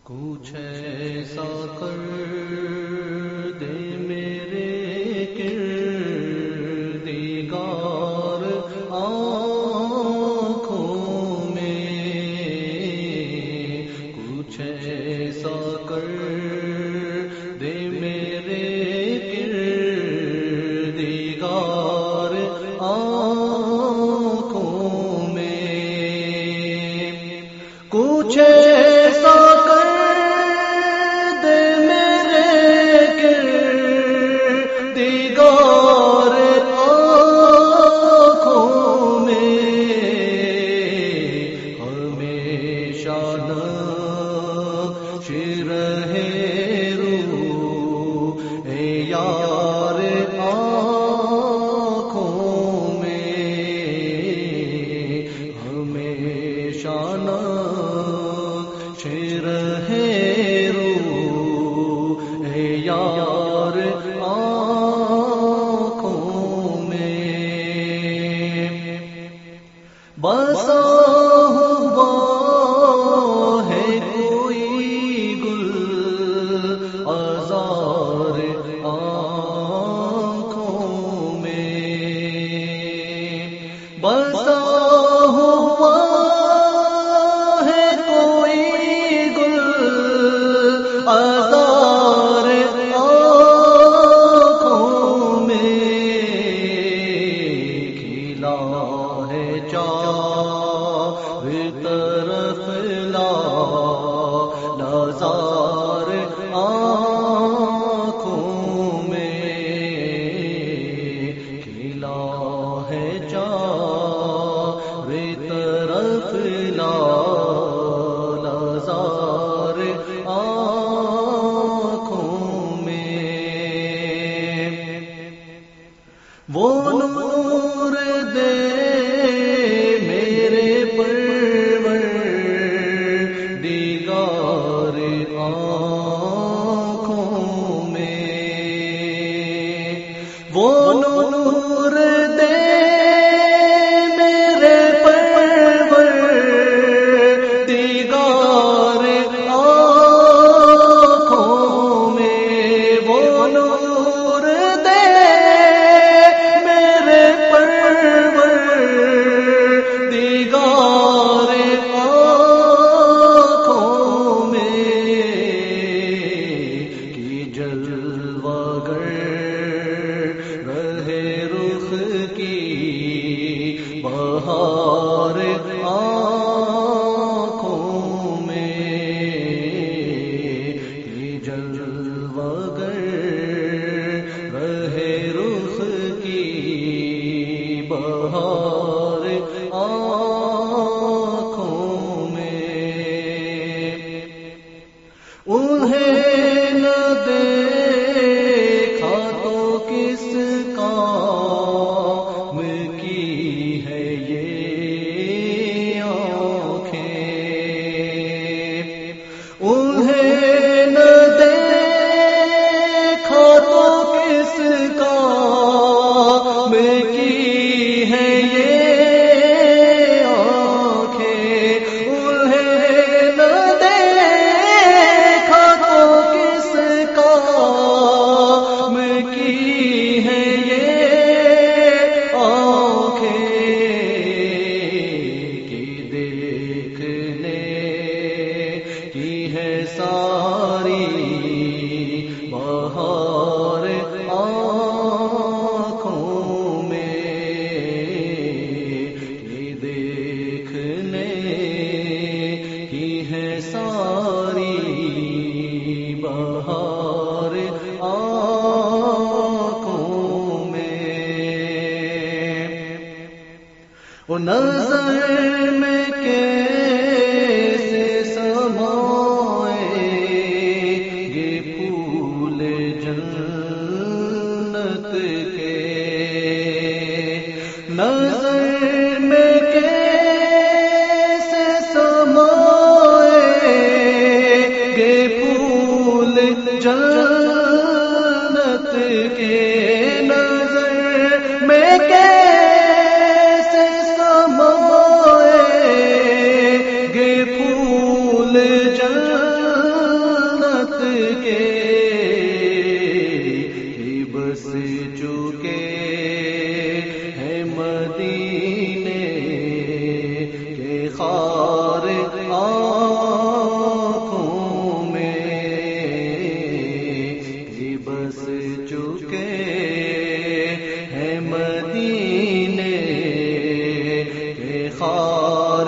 کچھ ایسا کر دے میرے کردگار آنکھوں میں، کچھ ایسا کر دے میرے کردگار آنکھوں میں، کچھ ایسا یار آنکھوں میں ہمیشہ نقش رہے روح اے یار آنکھوں میں، بسا ہوا ہے کوئی گل آزار آنکھوں میں، بسا ہوا ہے کوئی گل آزار آنکھوں میں، کھلا ہے چار طرف لازار آنکھوں میں، کھلا ہے چار طرف لازار آنکھوں میں، وہ نور دے میرے پروردگار آنکھوں میں، وہ نور دے میرے پروردگار آنکھوں میں، وہ نور دے میرے پروردگار آنکھوں میں، کہ جلوہ گر رہے رخ کی بہار آنکھوں میں، کہ جلوہ گر رہے رخ کی بہار آنکھوں میں، انہیں نہ دیکھا تو کس کام کی ہے یہ آنکھیں، انہیں نہ دیکھا تو کس کام کی ہے یہ آنکھیں، انہیں نہ دیکھا تو کس کام کی ہے یہ آنکھیں، کہ دیکھنے کی ہے ساری بہار آنکھوں میں، کہ دیکھنے کی ہے ساری بہار آنکھوں میں، وہ نظر میں کیسے سمائیں گے پھول جنت کے، نظر میں کیسے سمائیں گے پھول جنت کے، نظر میں کیسے سمائیں گے پھول جنت کے ہی بس چکے ہیں مدینے کے خار آنکھوں میں ہی بس چکے ہیں مدینے کے خار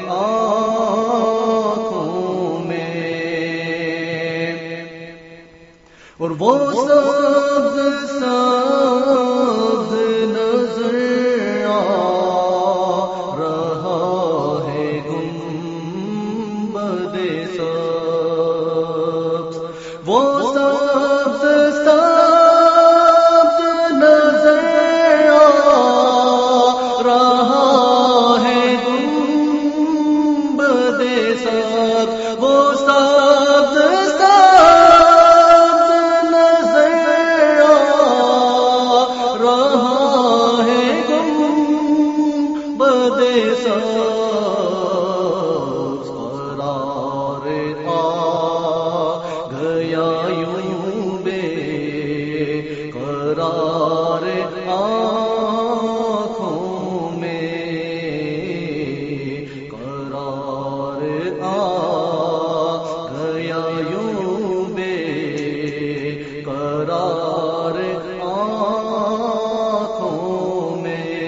اور وہ سبز سبز نظر آ رہا ہے گنبد سبز، وہ سبز سبز نظر آ رہا ہے گنبد سبز، وہ سبز قرار آنکھوں میں قرار آ گیا یوں بے قرار آنکھوں میں،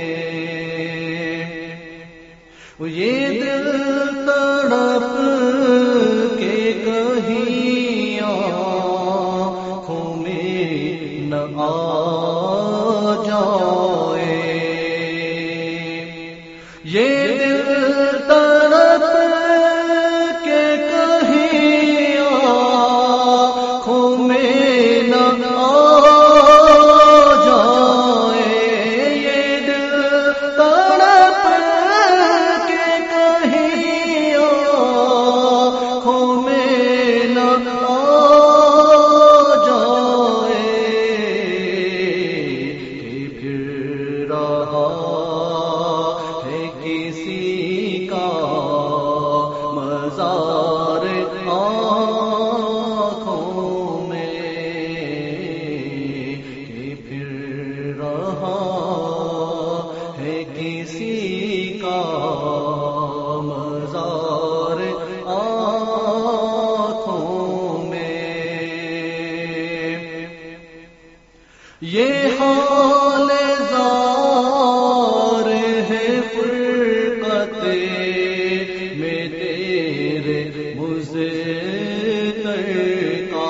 یہ دل تڑپ کے کہیں آنکھوں میں نہ آ جائے، یہ دل تڑپ کے کہیں آنکھوں میں نہ آ جائے، یہ دل تڑپ کے کہیں آنکھوں میں نہ آ کسی کا مزار آنکھوں میں کہ پھر رہا ہے کسی کا مزار آنکھوں میں، یہ حال زار ہے میں تیرے مزتر کا،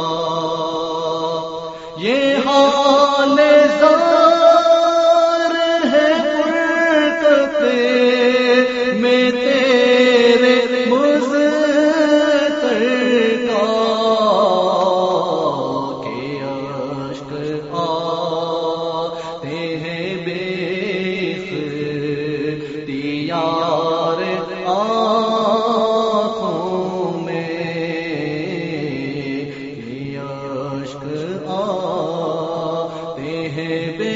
یہ حال زار ہے فرقت میں تیرے مزتر کا، کہ اشک آتے ہیں بے اختیار آنکھوں میں، یہ اشک آتے ہیں بے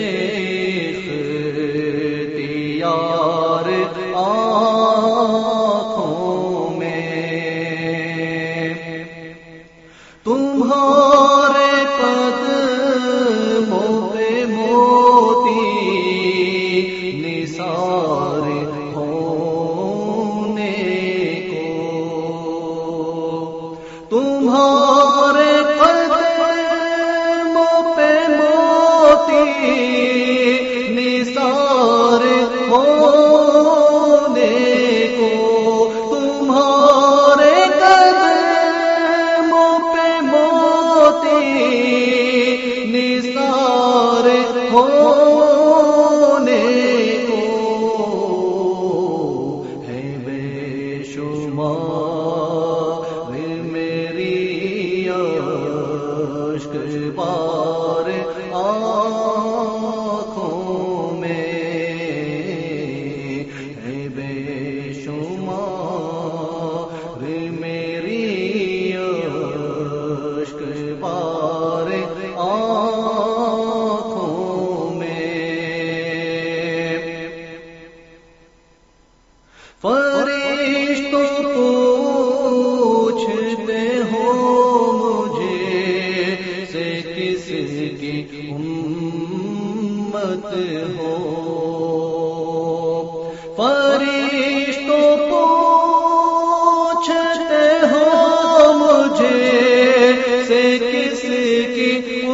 اختیار آنکھوں میں، تمہارے قدموں پہ موتی نثار تمہارے قدموں پہ موتی نثار ہونے کو، تمہارے قدموں پہ موتی نثار ہونے کو، ہے بے شمار میری ہو فرشتوں پوچھتے ہو مجھے سے کس کی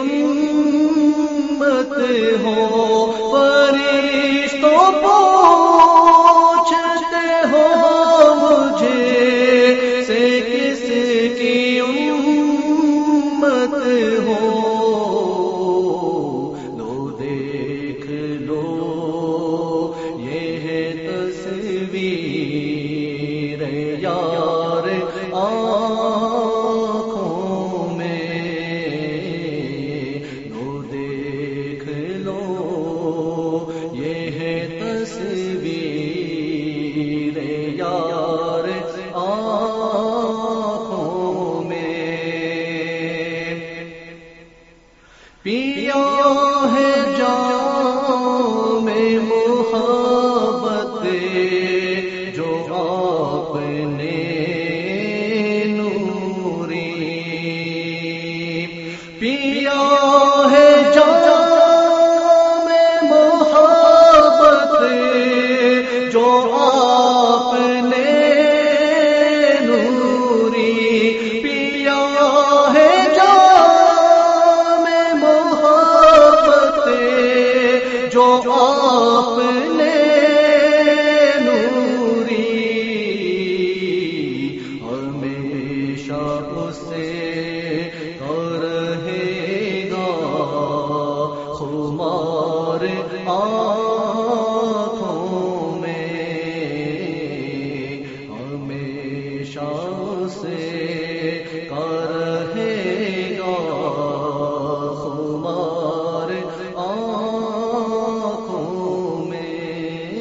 امت ہو فرشتوں پوچھتے ہو مجھے سے کس کی امت ہو لو دیکھ لو یہ ہے تصویر یار آنکھوں میں لو دیکھ لو یہ ہے تصویر یار آنکھوں میں پیا ہے جام محبت جو آپ نے نوری پیا ہے جام محبت جو آپ نے نوری پیا ہے جام محبت جو آپ نے نوری ہمیشہ اسے رہے گا خمار آنکھوں میں ہمیشہ اسے رہے گا خمار آنکھوں میں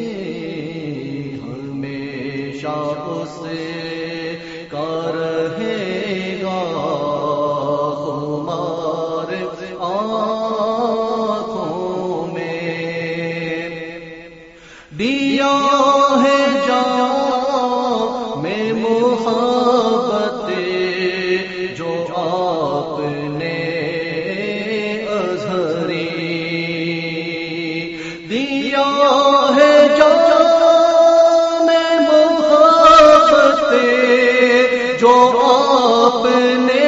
ہمیشہ اسے رہے گا خمار آنکھوں میں دیا ہے جام محبت جو آپ نے اظہری دیا ہے جام محبت جو آپ نے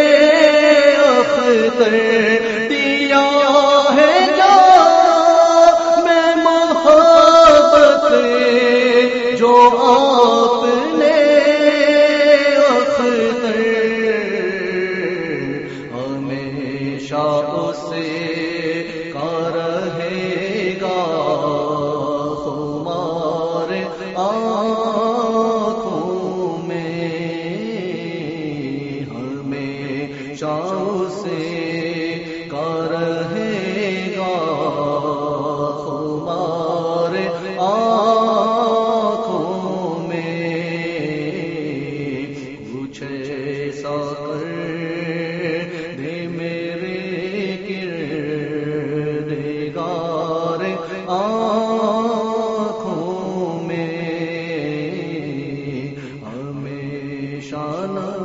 اختر دیا ہے جام محبت جو آپ نے اختر ہمیشہ اسے رہے گا خمار آنکھوں میں ہمیشہ اسے رہے گا خمار آنکھوں میں کچھ ایسا کر دے میرے کردگار آنکھوں میں ہمیشہ نہ